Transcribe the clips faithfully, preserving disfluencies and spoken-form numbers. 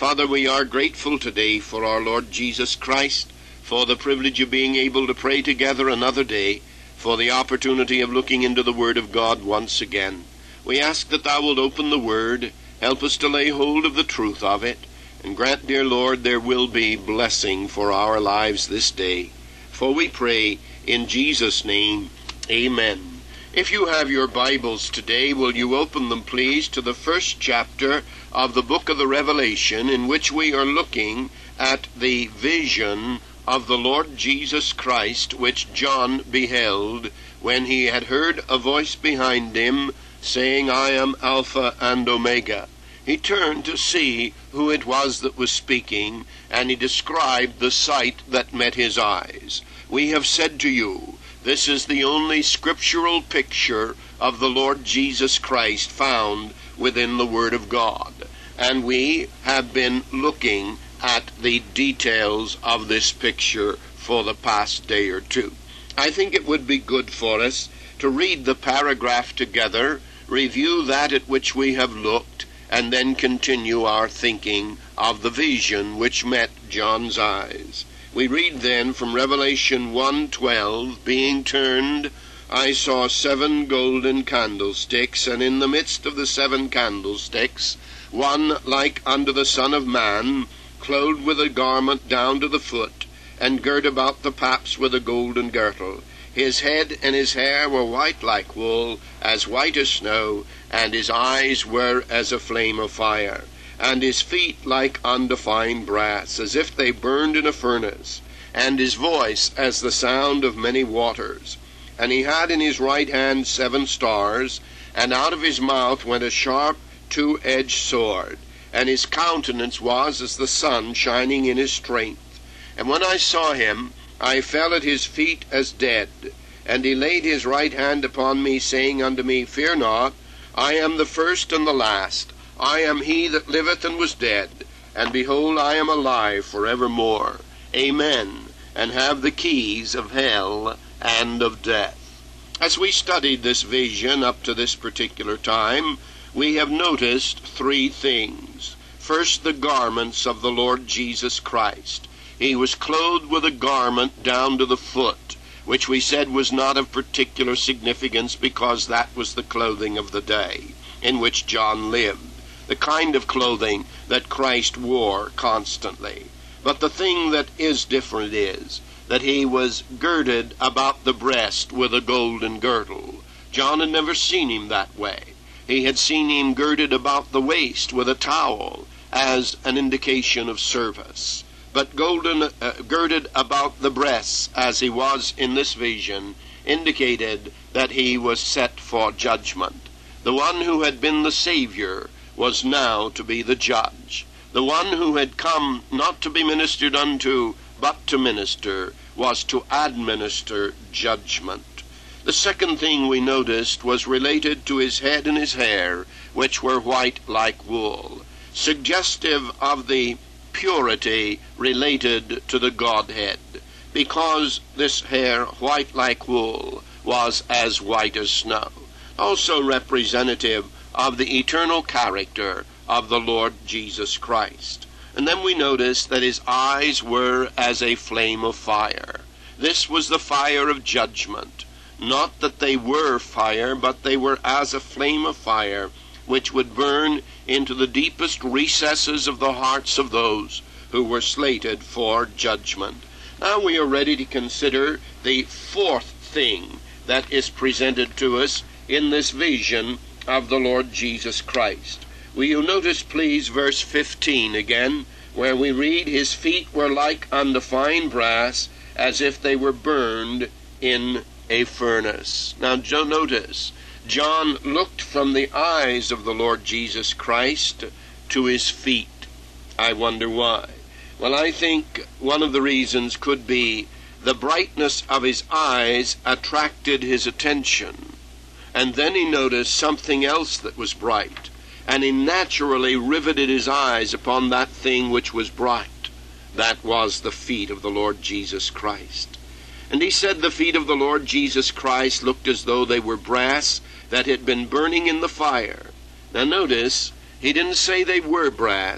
Father, we are grateful today for our Lord Jesus Christ, for the privilege of being able to pray together another day, for the opportunity of looking into the Word of God once again. We ask that thou wilt open the Word, help us to lay hold of the truth of it, and grant, dear Lord, there will be blessing for our lives this day. For we pray in Jesus' name, amen. If you have your Bibles today, will you open them, please, to the first chapter of the book of the Revelation, in which we are looking at the vision of the Lord Jesus Christ, which John beheld when he had heard a voice behind him saying, I am Alpha and Omega. He turned to see who it was that was speaking, and he described the sight that met his eyes. We have said to you, this is the only scriptural picture of the Lord Jesus Christ found within the Word of God. And we have been looking at the details of this picture for the past day or two. I think it would be good for us to read the paragraph together, review that at which we have looked, and then continue our thinking of the vision which met John's eyes. We read then from Revelation one twelve, being turned, I saw seven golden candlesticks, and in the midst of the seven candlesticks, one like unto the Son of Man, clothed with a garment down to the foot, and girt about the paps with a golden girdle. His head and his hair were white like wool, as white as snow, and his eyes were as a flame of fire, and his feet like unto fine brass, as if they burned in a furnace, and his voice as the sound of many waters. And he had in his right hand seven stars, and out of his mouth went a sharp two-edged sword, and his countenance was as the sun shining in his strength. And when I saw him, I fell at his feet as dead. And he laid his right hand upon me, saying unto me, Fear not, I am the first and the last. I am he that liveth and was dead, and behold, I am alive forevermore. Amen. And have the keys of hell and of death. As we studied this vision up to this particular time, we have noticed three things. First, the garments of the Lord Jesus Christ. He was clothed with a garment down to the foot, which we said was not of particular significance because that was the clothing of the day in which John lived, the kind of clothing that Christ wore constantly. But the thing that is different is that he was girded about the breast with a golden girdle. John had never seen him that way. He had seen him girded about the waist with a towel as an indication of service. But golden, uh, girded about the breasts, as he was in this vision, indicated that he was set for judgment. The one who had been the Savior was now to be the judge. The one who had come not to be ministered unto, but to minister, was to administer judgment. The second thing we noticed was related to his head and his hair, which were white like wool, suggestive of the purity related to the Godhead, because this hair, white like wool, was as white as snow, also representative of the eternal character of the Lord Jesus Christ. And then we notice that his eyes were as a flame of fire. This was the fire of judgment. Not that they were fire, but they were as a flame of fire, which would burn into the deepest recesses of the hearts of those who were slated for judgment. Now we are ready to consider the fourth thing that is presented to us in this vision of the Lord Jesus Christ. Will you notice, please, verse fifteen again, where we read, His feet were like unto fine brass, as if they were burned in a furnace. Now notice, John looked from the eyes of the Lord Jesus Christ to his feet. I wonder why. Well, I think one of the reasons could be the brightness of his eyes attracted his attention. And then he noticed something else that was bright, and he naturally riveted his eyes upon that thing which was bright. That was the feet of the Lord Jesus Christ. And he said the feet of the Lord Jesus Christ looked as though they were brass that had been burning in the fire. Now notice, he didn't say they were brass.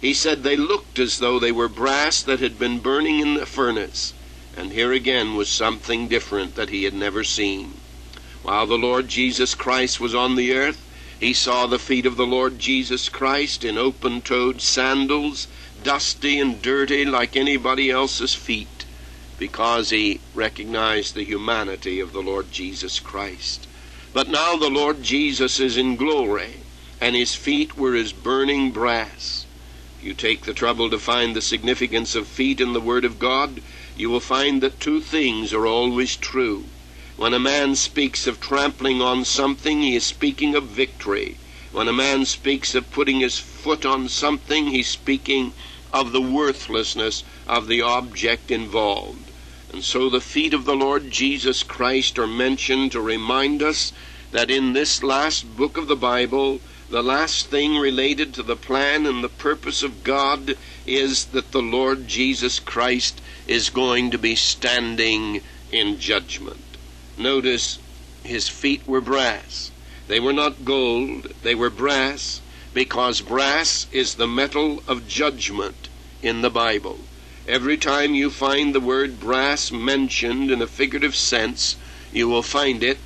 He said they looked as though they were brass that had been burning in the furnace. And here again was something different that he had never seen. While the Lord Jesus Christ was on the earth, he saw the feet of the Lord Jesus Christ in open-toed sandals, dusty and dirty like anybody else's feet, because he recognized the humanity of the Lord Jesus Christ. But now the Lord Jesus is in glory, and his feet were as burning brass. If you take the trouble to find the significance of feet in the Word of God, you will find that two things are always true. When a man speaks of trampling on something, he is speaking of victory. When a man speaks of putting his foot on something, he's speaking of the worthlessness of the object involved. And so the feet of the Lord Jesus Christ are mentioned to remind us that in this last book of the Bible, the last thing related to the plan and the purpose of God is that the Lord Jesus Christ is going to be standing in judgment. Notice his feet were brass. They were not gold, they were brass, because brass is the metal of judgment in the Bible. Every time you find the word brass mentioned in a figurative sense, you will find it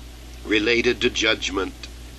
related to judgment.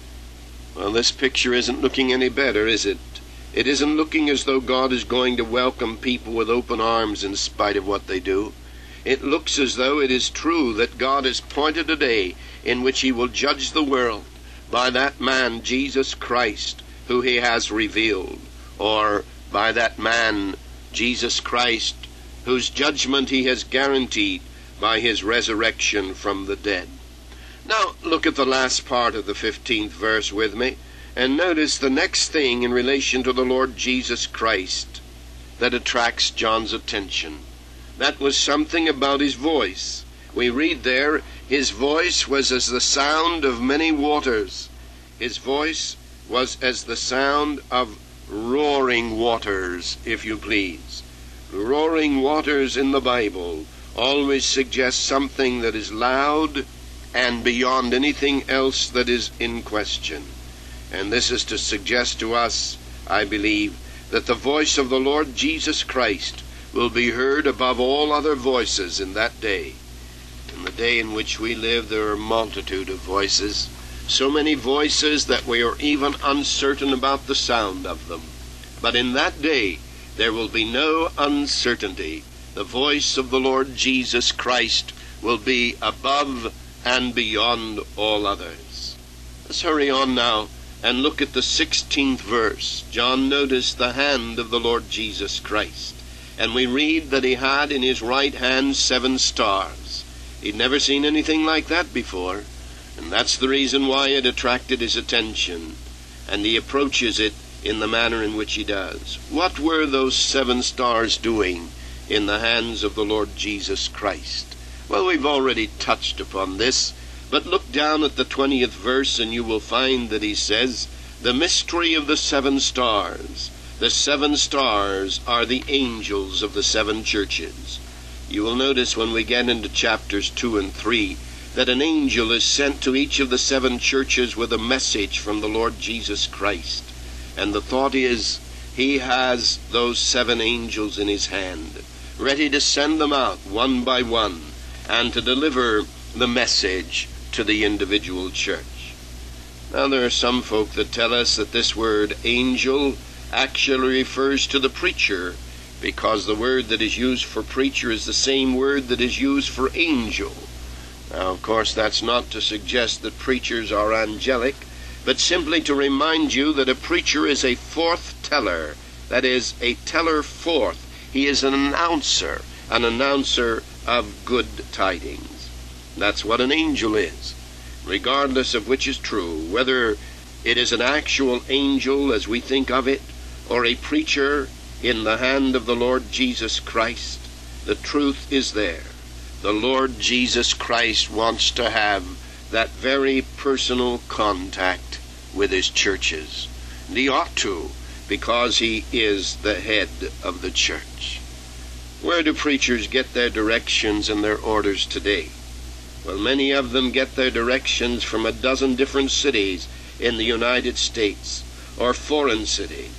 Well, this picture isn't looking any better, is it? It isn't looking as though God is going to welcome people with open arms in spite of what they do. It looks as though it is true that God has appointed a day in which he will judge the world by that man, Jesus Christ, who he has revealed, or by that man, Jesus Christ, whose judgment he has guaranteed by his resurrection from the dead. Now, look at the last part of the fifteenth verse with me, and notice the next thing in relation to the Lord Jesus Christ that attracts John's attention. That was something about his voice. We read there, his voice was as the sound of many waters. His voice was as the sound of roaring waters, if you please. Roaring waters in the Bible always suggest something that is loud and beyond anything else that is in question. And this is to suggest to us, I believe, that the voice of the Lord Jesus Christ will be heard above all other voices in that day. In the day in which we live, there are a multitude of voices, so many voices that we are even uncertain about the sound of them. But in that day, there will be no uncertainty. The voice of the Lord Jesus Christ will be above and beyond all others. Let's hurry on now and look at the sixteenth verse. John noticed the hand of the Lord Jesus Christ, and we read that he had in his right hand seven stars. He'd never seen anything like that before, and that's the reason why it attracted his attention, and he approaches it in the manner in which he does. What were those seven stars doing in the hands of the Lord Jesus Christ? Well, we've already touched upon this, but look down at the twentieth verse and you will find that he says, the mystery of the seven stars. The seven stars are the angels of the seven churches. You will notice when we get into chapters two and three that an angel is sent to each of the seven churches with a message from the Lord Jesus Christ. And the thought is, he has those seven angels in his hand, ready to send them out one by one and to deliver the message to the individual church. Now, there are some folk that tell us that this word angel actually refers to the preacher, because the word that is used for preacher is the same word that is used for angel. Now, of course, that's not to suggest that preachers are angelic, but simply to remind you that a preacher is a forth teller, that is, a teller forth. He is an announcer, an announcer of good tidings. That's what an angel is, regardless of which is true, whether it is an actual angel as we think of it, or a preacher in the hand of the Lord Jesus Christ. The truth is there. The Lord Jesus Christ wants to have that very personal contact with his churches. And he ought to, because he is the head of the church. Where do preachers get their directions and their orders today? Well, many of them get their directions from a dozen different cities in the United States, or foreign cities.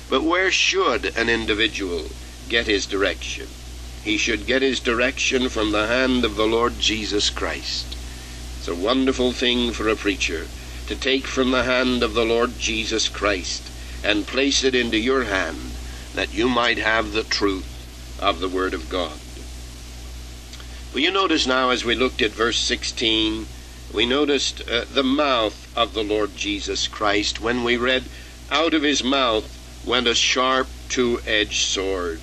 But where should an individual get his direction? He should get his direction from the hand of the Lord Jesus Christ. It's a wonderful thing for a preacher to take from the hand of the Lord Jesus Christ and place it into your hand, that you might have the truth of the Word of God. Well, you notice now, as we looked at verse sixteen, we noticed uh, the mouth of the Lord Jesus Christ when we read, "Out of his mouth went a sharp two-edged sword."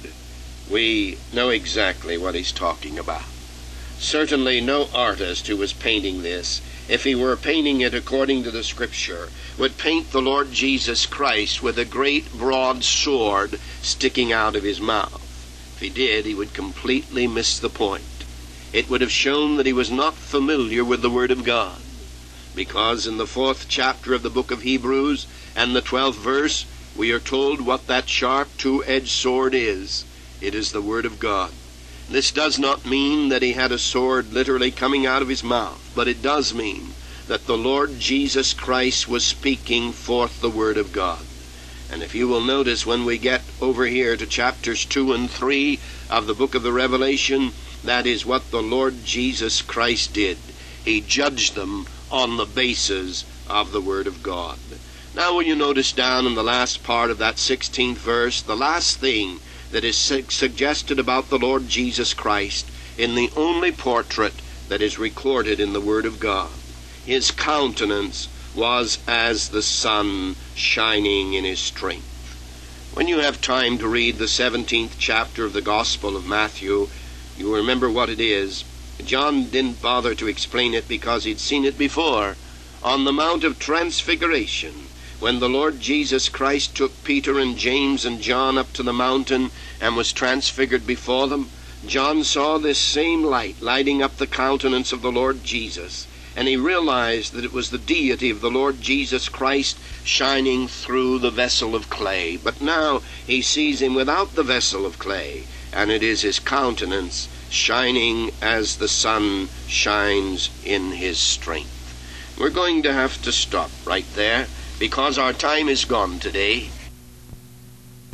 We know exactly what he's talking about. Certainly no artist who was painting this, if he were painting it according to the Scripture, would paint the Lord Jesus Christ with a great broad sword sticking out of his mouth. If he did, he would completely miss the point. It would have shown that he was not familiar with the Word of God, because in the fourth chapter of the book of Hebrews and the twelfth verse, we are told what that sharp two-edged sword is. It is the Word of God. This does not mean that he had a sword literally coming out of his mouth, but it does mean that the Lord Jesus Christ was speaking forth the Word of God. And if you will notice, when we get over here to chapters two and three of the book of the Revelation, that is what the Lord Jesus Christ did. He judged them on the basis of the Word of God. Now when you notice down in the last part of that sixteenth verse, the last thing that is su- suggested about the Lord Jesus Christ in the only portrait that is recorded in the Word of God, his countenance was as the sun shining in his strength. When you have time to read the seventeenth chapter of the Gospel of Matthew, you will remember what it is. John didn't bother to explain it because he'd seen it before. On the Mount of Transfiguration, when the Lord Jesus Christ took Peter and James and John up to the mountain and was transfigured before them, John saw this same light lighting up the countenance of the Lord Jesus, and he realized that it was the deity of the Lord Jesus Christ shining through the vessel of clay. But now he sees him without the vessel of clay, and it is his countenance shining as the sun shines in his strength. We're going to have to stop right there, because our time is gone today.